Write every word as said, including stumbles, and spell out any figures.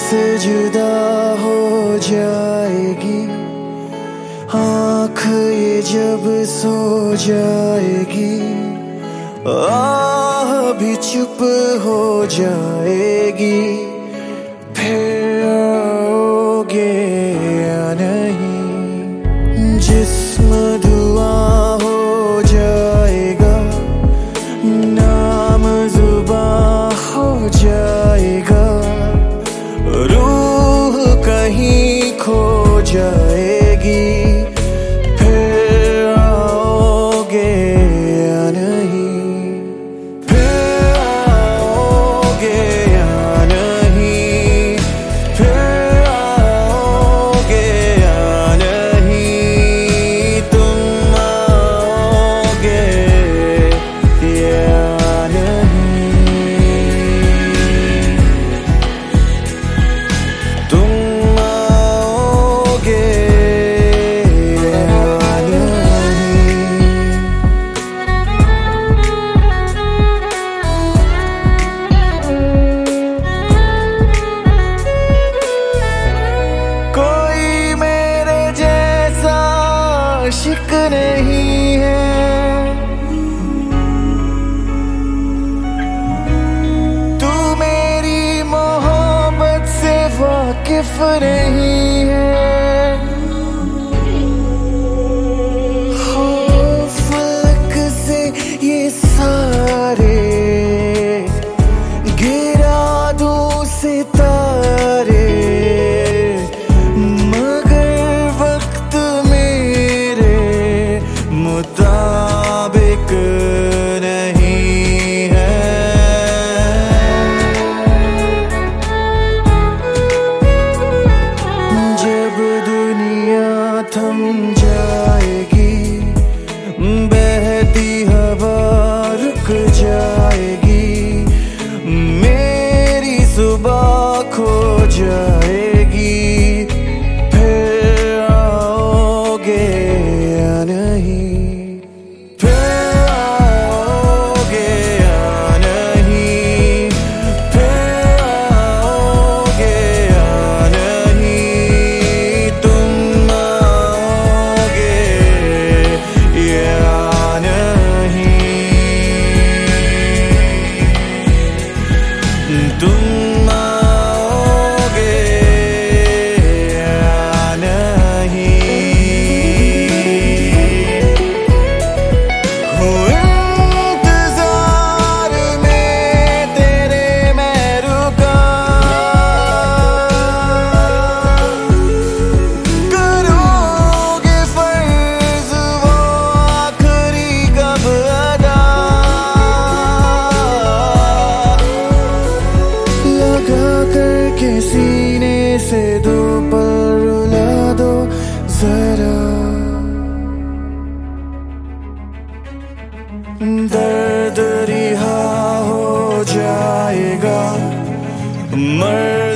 से जुदा हो जाएगी, आँख ये जब सो जाएगी, आह भी चुप हो जाएगी, फिर आओगे या नहीं। जिस्म धुआं हो जाएगा, नाम जुबां हो जाएगा, रूह कहीं खो जाएगी, फिर आओगे या नहीं, फिर आओगे या नहीं, फिर आओगे या नहीं, तुम आओगे या नहीं, तुम आशिक नहीं है, तू मेरी मोहब्बत से वाकिफ नहीं है। हो फलक से ये सारे गिरा दूं सितारे, मुताबिक नहीं है। जब दुनिया थम जाएगी, बहती हवा रुक जाएगी, मेरी सुबह खो जाएगी, फिर आओगे या नहीं, तुम आओगे या नहीं। हो इंतजार में तेरे मैं रुका, करोगे फर्ज वो आखिरी कब अदा, करके सीने से दो पल रुला दो जरा, दर्द रिहा हो जाएगा, मर